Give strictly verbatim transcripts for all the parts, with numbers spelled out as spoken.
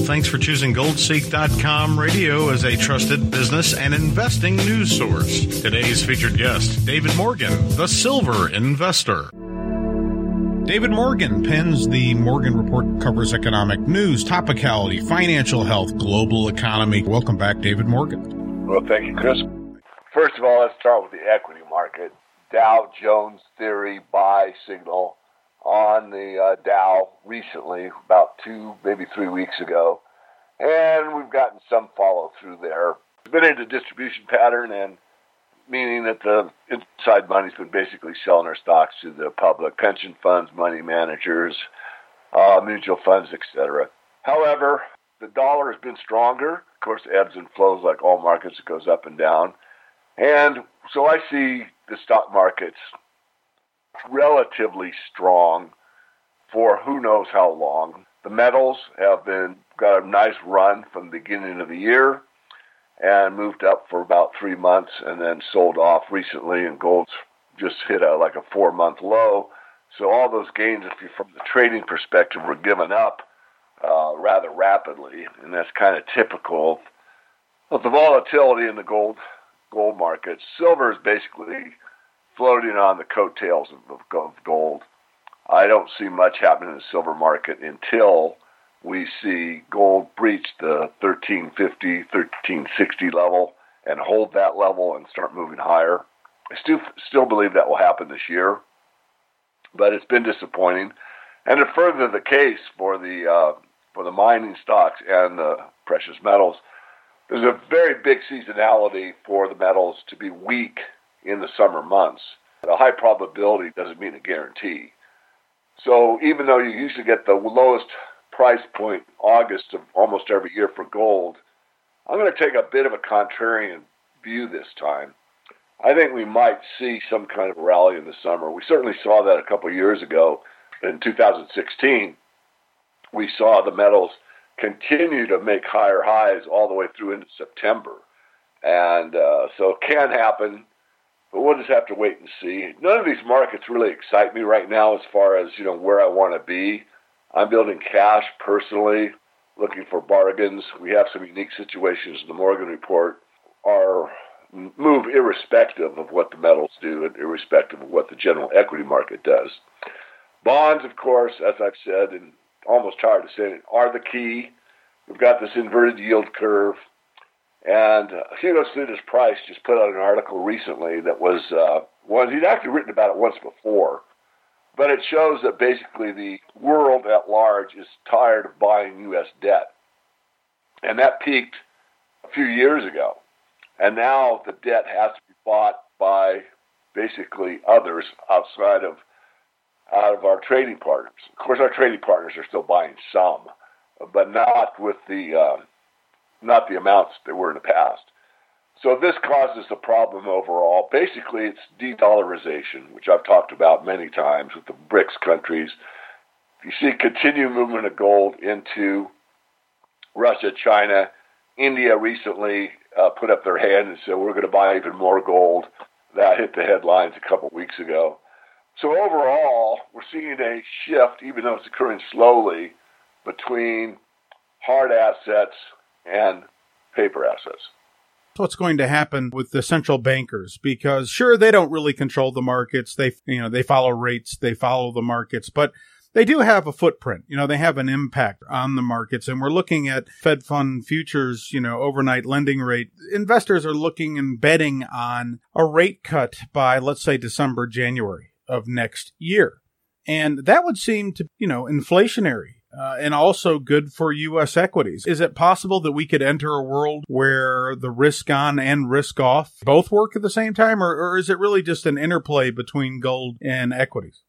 thanks for choosing gold seek dot com radio as a trusted business and investing news source. Today's featured guest, David Morgan, the Silver Investor. David Morgan pens the Morgan Report, covers economic news, topicality, financial health, global economy. Welcome back, David Morgan. Well, thank you, Chris. First of all, let's start with the equity market. Dow Jones theory buy signal on the uh, Dow recently, about two, maybe three weeks ago. And we've gotten some follow through there. It's been in a distribution pattern, and meaning that the inside money's been basically selling our stocks to the public, pension funds, money managers, uh, mutual funds, et cetera. However, the dollar has been stronger. Of course, ebbs and flows like all markets. It goes up and down. And so I see the stock markets relatively strong for who knows how long. The metals have been got a nice run from the beginning of the year and moved up for about three months and then sold off recently, and gold's just hit a like a four-month low. So all those gains, if you from the trading perspective, were given up uh, rather rapidly, and that's kind of typical of the volatility in the gold gold market. Silver is basically floating on the coattails of, of gold. I don't see much happening in the silver market until we see gold breach the thirteen fifty, thirteen sixty level and hold that level and start moving higher. I still still believe that will happen this year, but it's been disappointing. And to further the case for the uh, for the mining stocks and the precious metals, there's a very big seasonality for the metals to be weak in the summer months. A high probability doesn't mean a guarantee. So even though you usually get the lowest price point August of almost every year for gold, I'm going to take a bit of a contrarian view this time. I think we might see some kind of rally in the summer. We certainly saw that a couple of years ago. In two thousand sixteen, we saw the metals continue to make higher highs all the way through into September. And uh, so it can happen, but we'll just have to wait and see. None of these markets really excite me right now as far as, you know, where I want to be. I'm building cash personally, looking for bargains. We have some unique situations in the Morgan Report. Our move irrespective of what the metals do and irrespective of what the general equity market does. Bonds, of course, as I've said, and almost tired of saying it, are the key. We've got this inverted yield curve. And uh, Hugo Snuda's Price just put out an article recently that was, uh, one, he'd actually written about it once before, but it shows that basically the world at large is tired of buying U S debt. And that peaked a few years ago. And now the debt has to be bought by basically others outside of out of our trading partners. Of course, our trading partners are still buying some, but not with the uh, not the amounts that were in the past. So this causes a problem overall. Basically, it's de-dollarization, which I've talked about many times with the BRICS countries. You see continued movement of gold into Russia, China. India recently uh, put up their hand and said, we're going to buy even more gold. That hit the headlines a couple of weeks ago. So overall, we're seeing a shift, even though it's occurring slowly, between hard assets and paper assets. What's going to happen with the central bankers? Because sure, they don't really control the markets. They, you know, they follow rates, they follow the markets, but they do have a footprint. You know, they have an impact on the markets. And we're looking at Fed fund futures, you know, overnight lending rate. Investors are looking and betting on a rate cut by, let's say, December, January of next year. And that would seem to, you know, inflationary. Uh, and also good for U S equities. Is it possible that we could enter a world where the risk on and risk off both work at the same time, or, or is it really just an interplay between gold and equities?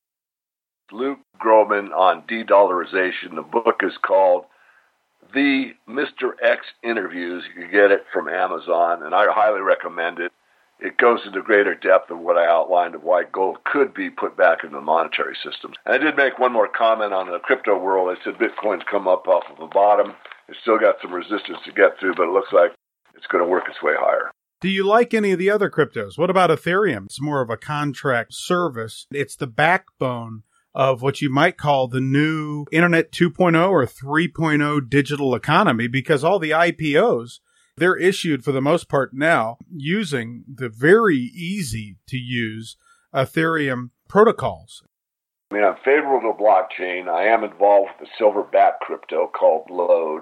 Luke Groman on de-dollarization. The book is called The Mister X Interviews. You can get it from Amazon, and I highly recommend it. It goes into greater depth of what I outlined of why gold could be put back in the monetary system. And I did make one more comment on the crypto world. I said Bitcoin's come up off of the bottom. It's still got some resistance to get through, but it looks like it's going to work its way higher. Do you like any of the other cryptos? What about Ethereum? It's more of a contract service. It's the backbone of what you might call the new Internet two point oh or three point oh digital economy, because all the I P Os, they're issued for the most part now using the very easy to use Ethereum protocols. I mean, I'm favorable to blockchain. I am involved with a silverback crypto called Load.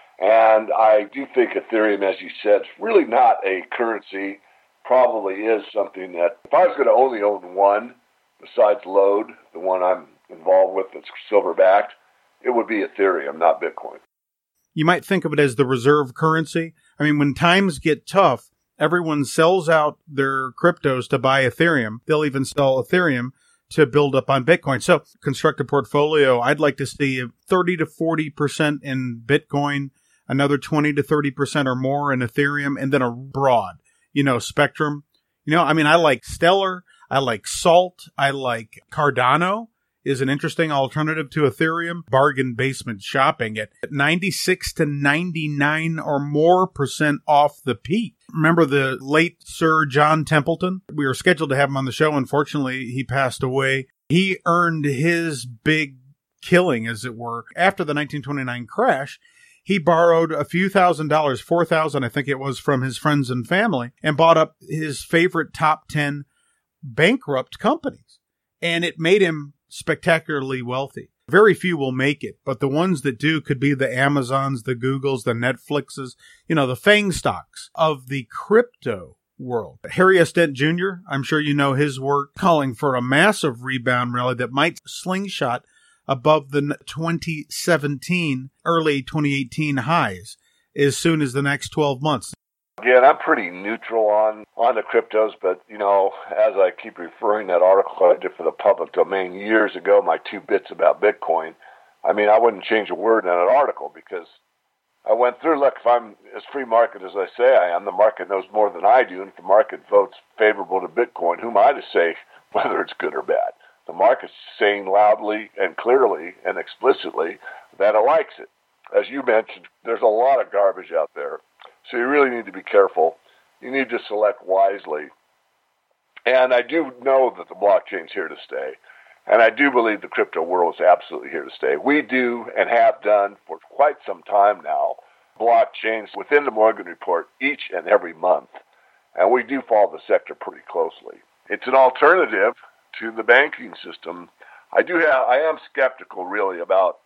And I do think Ethereum, as you said, is really not a currency. Probably is something that, if I was going to only own one, besides Load, the one I'm involved with that's silver-backed, it would be Ethereum, not Bitcoin. You might think of it as the reserve currency. I mean, when times get tough, everyone sells out their cryptos to buy Ethereum. They'll even sell Ethereum to build up on Bitcoin. So construct a portfolio. I'd like to see thirty to forty percent in Bitcoin, another twenty to thirty percent or more in Ethereum, and then a broad, you know, spectrum. You know, I mean, I like Stellar. I like Salt. I like Cardano is an interesting alternative to Ethereum. Bargain basement shopping at ninety-six to ninety-nine or more percent off the peak. Remember the late Sir John Templeton? We were scheduled to have him on the show. Unfortunately, he passed away. He earned his big killing, as it were, after the nineteen twenty-nine crash. He borrowed a few thousand dollars, four thousand, I think it was, from his friends and family, and bought up his favorite top ten bankrupt companies. And it made him spectacularly wealthy. Very few will make it, but the ones that do could be the Amazons, the Googles, the Netflixes, you know, the FANG stocks of the crypto world. Harry S. Dent Junior, I'm sure you know his work, calling for a massive rebound rally that might slingshot above the twenty seventeen, early twenty eighteen highs as soon as the next twelve months. Again, I'm pretty neutral on, on the cryptos, but, you know, as I keep referring that article I did for the public domain years ago, my two bits about Bitcoin, I mean, I wouldn't change a word in that article because I went through, look, if I'm as free market as I say I am, the market knows more than I do, and if the market votes favorable to Bitcoin, who am I to say whether it's good or bad? The market's saying loudly and clearly and explicitly that it likes it. As you mentioned, there's a lot of garbage out there. So you really need to be careful. You need to select wisely. And I do know that the blockchain's here to stay. And I do believe the crypto world is absolutely here to stay. We do and have done for quite some time now blockchains within the Morgan Report each and every month. And we do follow the sector pretty closely. It's an alternative to the banking system. I do have, I am skeptical really about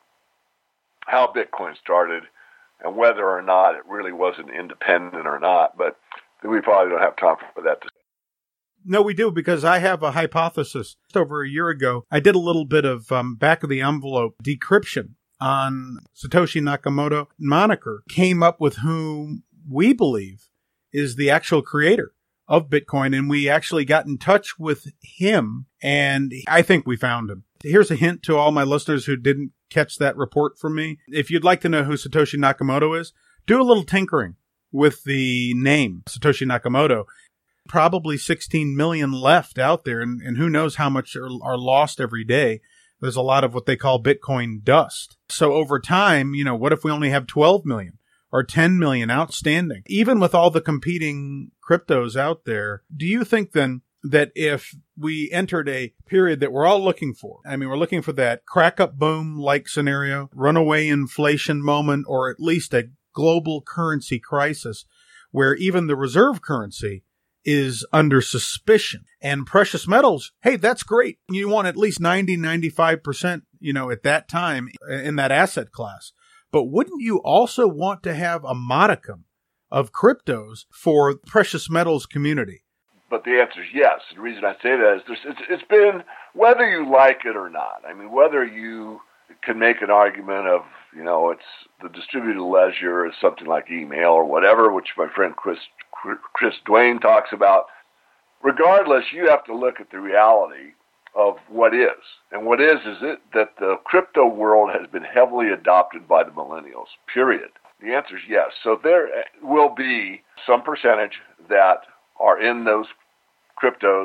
how Bitcoin started and whether or not it really wasn't independent or not, but we probably don't have time for that. No, we do, because I have a hypothesis. Just over a year ago, I did a little bit of um, back-of-the-envelope decryption on Satoshi Nakamoto moniker, came up with whom we believe is the actual creator of Bitcoin, and we actually got in touch with him, and I think we found him. Here's a hint to all my listeners who didn't catch that report from me. If you'd like to know who Satoshi Nakamoto is, do a little tinkering with the name Satoshi Nakamoto. Probably sixteen million left out there, and, and who knows how much are, are lost every day. There's a lot of what they call Bitcoin dust. So over time, you know, what if we only have twelve million or ten million outstanding? Even with all the competing cryptos out there, do you think then that if we entered a period that we're all looking for, I mean, we're looking for that crack up boom like scenario, runaway inflation moment, or at least a global currency crisis where even the reserve currency is under suspicion, and precious metals, hey, that's great. You want at least ninety, ninety-five percent, you know, at that time in that asset class. But wouldn't you also want to have a modicum of cryptos for precious metals community? But the answer is yes. The reason I say that is there's, it's, it's been, whether you like it or not, I mean, whether you can make an argument of, you know, it's the distributed ledger is something like email or whatever, which my friend Chris, Chris Duane talks about. Regardless, you have to look at the reality of what is. And what is, is it that the crypto world has been heavily adopted by the millennials, period. The answer is yes. So there will be some percentage that are in those cryptos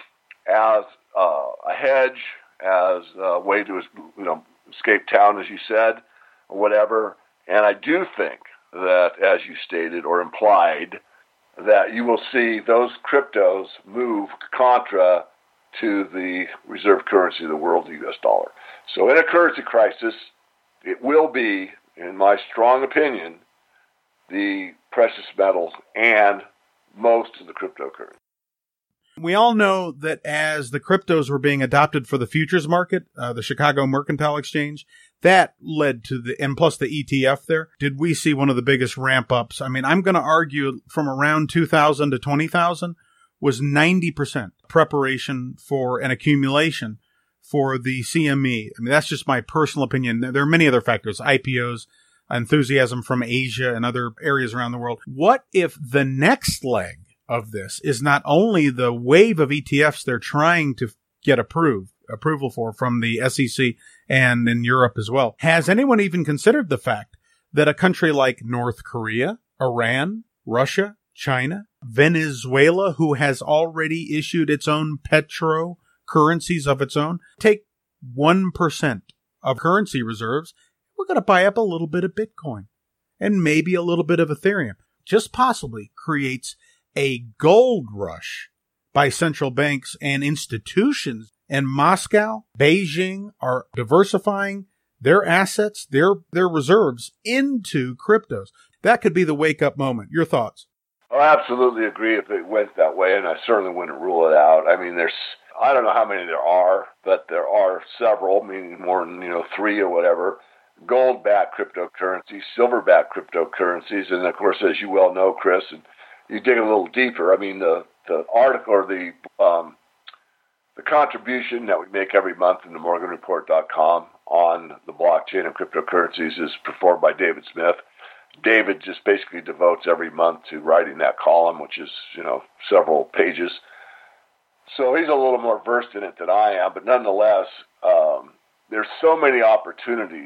as uh, a hedge, as a way to, you know, escape town, as you said, or whatever. And I do think that, as you stated or implied, that you will see those cryptos move contra to the reserve currency of the world, the U S dollar. So in a currency crisis, it will be, in my strong opinion, the precious metals and most of the cryptocurrency. We all know that as the cryptos were being adopted for the futures market, uh, the Chicago Mercantile Exchange, that led to the, and plus the E T F there, did we see one of the biggest ramp ups? I mean, I'm going to argue from around two thousand to twenty thousand was ninety percent preparation for an accumulation for the C M E. I mean, that's just my personal opinion. There are many other factors, I P Os, enthusiasm from Asia and other areas around the world. What if the next leg of this is not only the wave of E T Fs they're trying to get approved, approval for from the S E C and in Europe as well? Has anyone even considered the fact that a country like North Korea, Iran, Russia, China, Venezuela, who has already issued its own petro currencies of its own, take one percent of currency reserves, we're going to buy up a little bit of Bitcoin and maybe a little bit of Ethereum, just possibly creates a gold rush by central banks and institutions. And Moscow, Beijing are diversifying their assets, their their reserves into cryptos. That could be the wake-up moment. Your thoughts? I absolutely agree if it went that way, and I certainly wouldn't rule it out. I mean, there's, I don't know how many there are, but there are several, meaning more than, you know, three or whatever, gold-backed cryptocurrencies, silver-backed cryptocurrencies, and of course, as you well know, Chris, and you dig a little deeper, I mean, the, the article or the um, the contribution that we make every month in the Morgan Report dot com on the blockchain and cryptocurrencies is performed by David Smith. David just basically devotes every month to writing that column, which is, you know, several pages. So he's a little more versed in it than I am, but nonetheless, um, there's so many opportunities.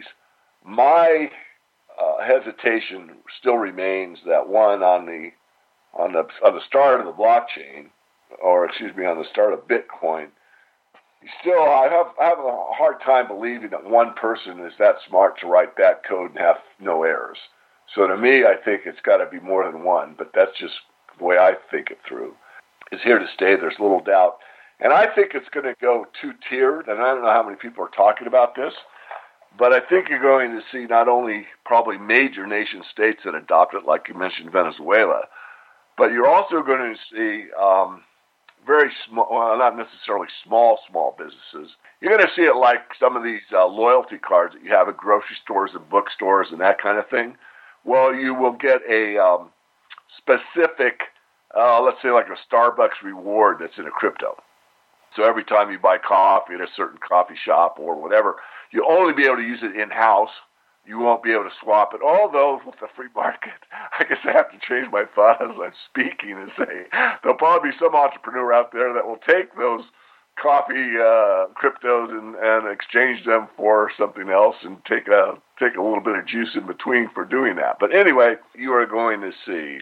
My uh, hesitation still remains that one on the on the on the start of the blockchain, or excuse me, on the start of Bitcoin. Still, I have I have a hard time believing that one person is that smart to write that code and have no errors. So to me, I think it's got to be more than one, but that's just the way I think it through. It's here to stay, there's little doubt. And I think it's going to go two-tiered, and I don't know how many people are talking about this, but I think you're going to see not only probably major nation states that adopt it, like you mentioned Venezuela, but you're also going to see um, very small, well, not necessarily small, small businesses. You're going to see it like some of these uh, loyalty cards that you have at grocery stores and bookstores and that kind of thing. Well, you will get a um, specific, uh, let's say like a Starbucks reward that's in a crypto. So every time you buy coffee at a certain coffee shop or whatever, you'll only be able to use it in-house. You won't be able to swap it. Although with the free market, I guess I have to change my thought as I'm speaking and say there'll probably be some entrepreneur out there that will take those coffee uh, cryptos and, and exchange them for something else and take a take a little bit of juice in between for doing that. But anyway, you are going to see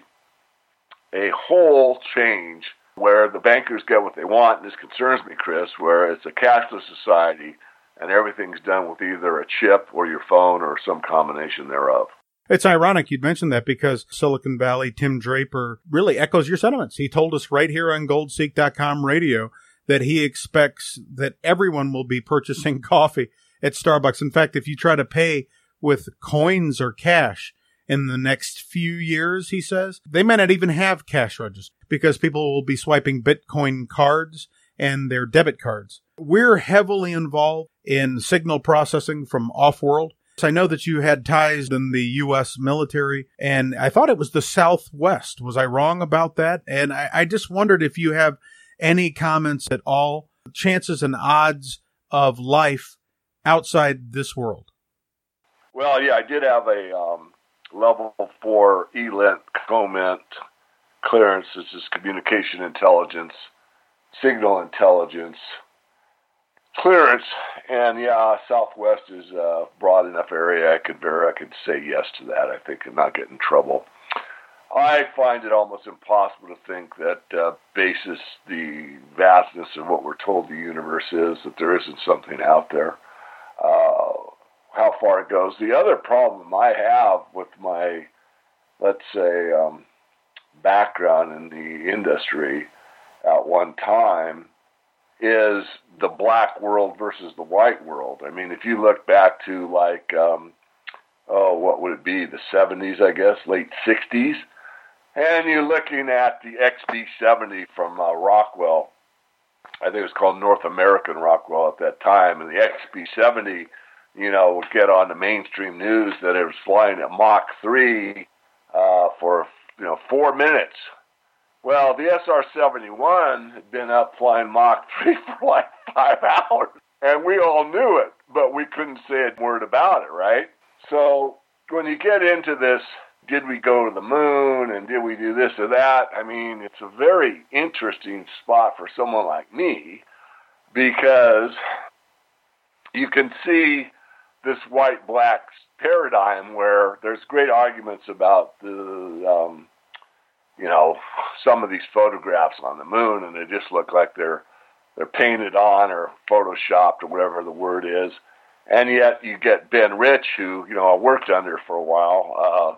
a whole change where the bankers get what they want, and this concerns me, Chris, where it's a cashless society and everything's done with either a chip or your phone or some combination thereof. It's ironic you'd mentioned that because Silicon Valley, Tim Draper, really echoes your sentiments. He told us right here on gold seek dot com radio that he expects that everyone will be purchasing coffee at Starbucks. In fact, if you try to pay with coins or cash in the next few years, he says, they may not even have cash registers because people will be swiping Bitcoin cards and their debit cards. We're heavily involved in signal processing from off-world. So I know that you had ties in the U S military, and I thought it was the Southwest. Was I wrong about that? And I, I just wondered if you have any comments at all, chances and odds of life outside this world. Well, yeah, I did have a um, level four E L I N T COMINT clearance. This is communication intelligence, signal intelligence clearance. And yeah, Southwest is a broad enough area I could bear. I could say yes to that, I think, and not get in trouble. I find it almost impossible to think that, uh, basis the vastness of what we're told the universe is, that there isn't something out there. Uh, how far it goes. The other problem I have with my, let's say, um, background in the industry at one time is the black world versus the white world. I mean, if you look back to like, um, oh, what would it be, the seventies, I guess, late sixties, and you're looking at the X B seventy from uh, Rockwell. I think it was called North American Rockwell at that time, and the X B seventy, you know, would get on the mainstream news that it was flying at Mach three uh, for, you know, four minutes. Well, the S R seventy-one had been up flying Mach three for like five hours, and we all knew it, but we couldn't say a word about it, right? So when you get into this, did we go to the moon, and did we do this or that? I mean, it's a very interesting spot for someone like me, because you can see this white-black paradigm where there's great arguments about the, um, you know, some of these photographs on the moon, and they just look like they're they're painted on or photoshopped or whatever the word is. And yet you get Ben Rich, who, you know, I worked under for a while,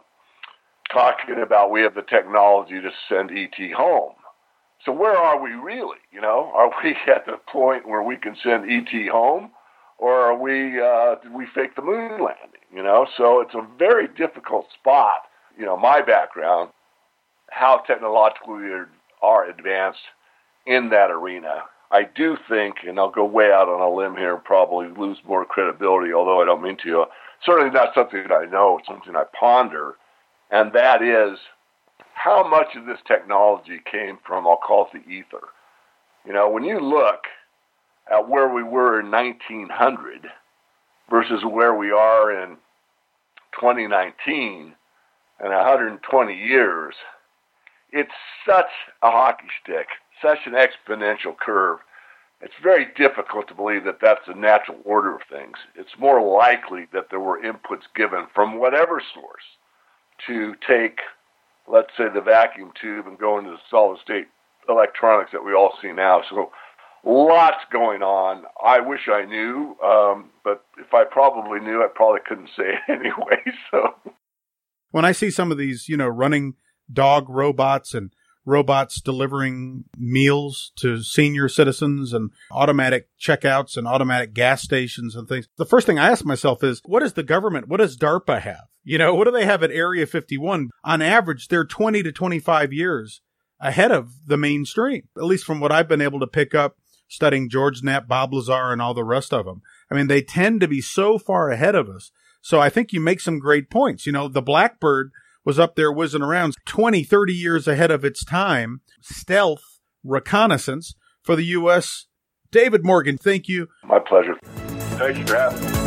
uh, talking about we have the technology to send E T home. So where are we really? You know, are we at the point where we can send E T home, or are we, uh, did we fake the moon landing? You know, so it's a very difficult spot. You know, my background, how technologically we are advanced in that arena. I do think, and I'll go way out on a limb here and probably lose more credibility, although I don't mean to. Certainly not something that I know, it's something I ponder, and that is how much of this technology came from, I'll call it the ether. You know, when you look at where we were in nineteen hundred versus where we are in twenty nineteen and one hundred twenty years, it's such a hockey stick, such an exponential curve. It's very difficult to believe that that's the natural order of things. It's more likely that there were inputs given from whatever source to take, let's say, the vacuum tube and go into the solid-state electronics that we all see now. So lots going on. I wish I knew, um, but if I probably knew, I probably couldn't say it anyway. So when I see some of these, you know, running dog robots and robots delivering meals to senior citizens and automatic checkouts and automatic gas stations and things, the first thing I ask myself is, what does the government, what does DARPA have? You know, what do they have at Area fifty-one? On average, they're twenty to twenty-five years ahead of the mainstream, at least from what I've been able to pick up studying George Knapp, Bob Lazar, and all the rest of them. I mean, they tend to be so far ahead of us. So I think you make some great points. You know, the Blackbird was up there whizzing around twenty, thirty years ahead of its time. Stealth reconnaissance for the U S. David Morgan, thank you. My pleasure. Thank you for having me.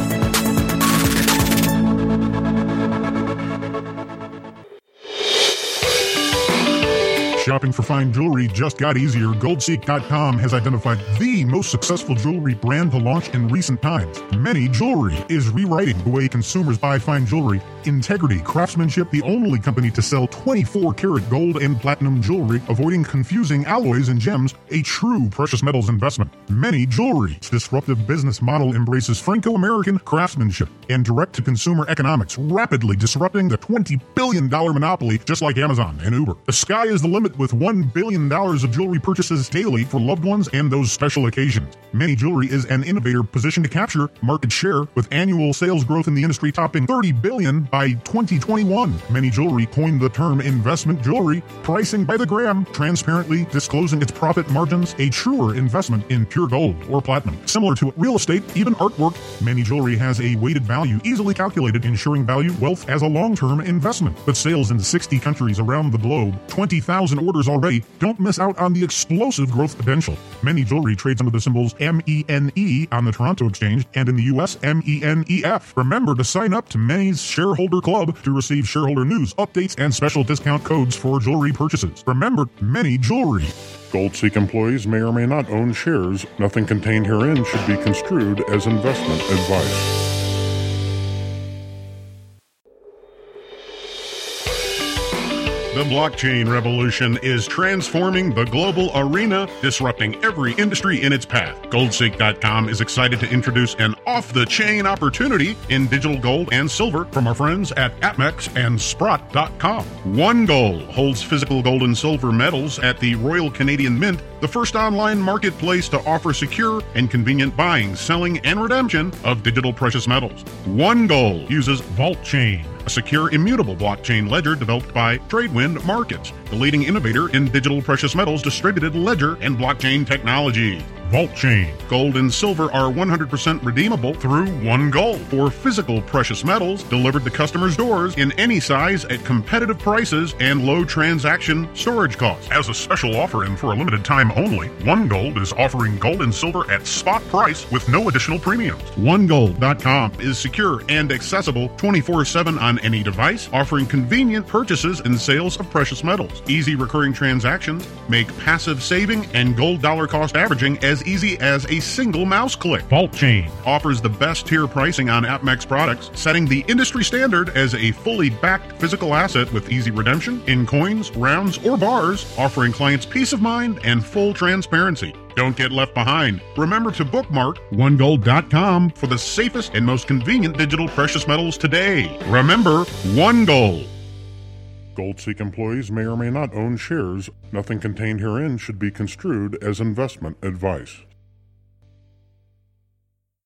Shopping for fine jewelry just got easier. Gold Seek dot com has identified the most successful jewelry brand to launch in recent times. Many Jewelry is rewriting the way consumers buy fine jewelry. Integrity Craftsmanship, the only company to sell twenty-four karat gold and platinum jewelry, avoiding confusing alloys and gems, a true precious metals investment. Many Jewelry's disruptive business model embraces Franco-American craftsmanship and direct-to-consumer economics, rapidly disrupting the twenty billion dollars monopoly just like Amazon and Uber. The sky is the limit with one billion dollars of jewelry purchases daily for loved ones and those special occasions. Many Jewelry is an innovator positioned to capture market share, with annual sales growth in the industry topping thirty billion dollars by twenty twenty-one. Many Jewelry coined the term investment jewelry, pricing by the gram, transparently disclosing its profit margins, a truer investment in pure gold or platinum. Similar to real estate, even artwork, Many Jewelry has a weighted value easily calculated, ensuring value wealth as a long-term investment. With sales in sixty countries around the globe, twenty thousand orders already, don't miss out on the explosive growth potential. Many Jewelry trades under the symbols M E N E on the Toronto Exchange, and in the U S, M E N E F. Remember to sign up to Many's Shareholder Club to receive shareholder news, updates, and special discount codes for jewelry purchases. Remember, Many Jewelry. GoldSeek employees may or may not own shares. Nothing contained herein should be construed as investment advice. The blockchain revolution is transforming the global arena, disrupting every industry in its path. Goldseek dot com is excited to introduce an off-the-chain opportunity in digital gold and silver from our friends at APMEX and Sprott dot com. One Gold holds physical gold and silver metals at the Royal Canadian Mint, the first online marketplace to offer secure and convenient buying, selling, and redemption of digital precious metals. One Gold uses VaultChain, a secure, immutable blockchain ledger developed by Tradewind Markets, the leading innovator in digital precious metals distributed ledger and blockchain technology. VaultChain. Gold and silver are one hundred percent redeemable through One Gold for physical precious metals delivered to customers' doors in any size at competitive prices and low transaction storage costs. As a special offer and for a limited time only, One Gold is offering gold and silver at spot price with no additional premiums. One Gold dot com is secure and accessible twenty-four seven on any device, offering convenient purchases and sales of precious metals. Easy recurring transactions make passive saving and gold dollar cost averaging as easy as a single mouse click. VaultChain offers the best tier pricing on APMEX products, setting the industry standard as a fully backed physical asset with easy redemption in coins, rounds, or bars, offering clients peace of mind and full transparency. Don't get left behind. Remember to bookmark One Gold dot com for the safest and most convenient digital precious metals today. Remember, One Gold. Goldseek employees may or may not own shares. Nothing contained herein should be construed as investment advice.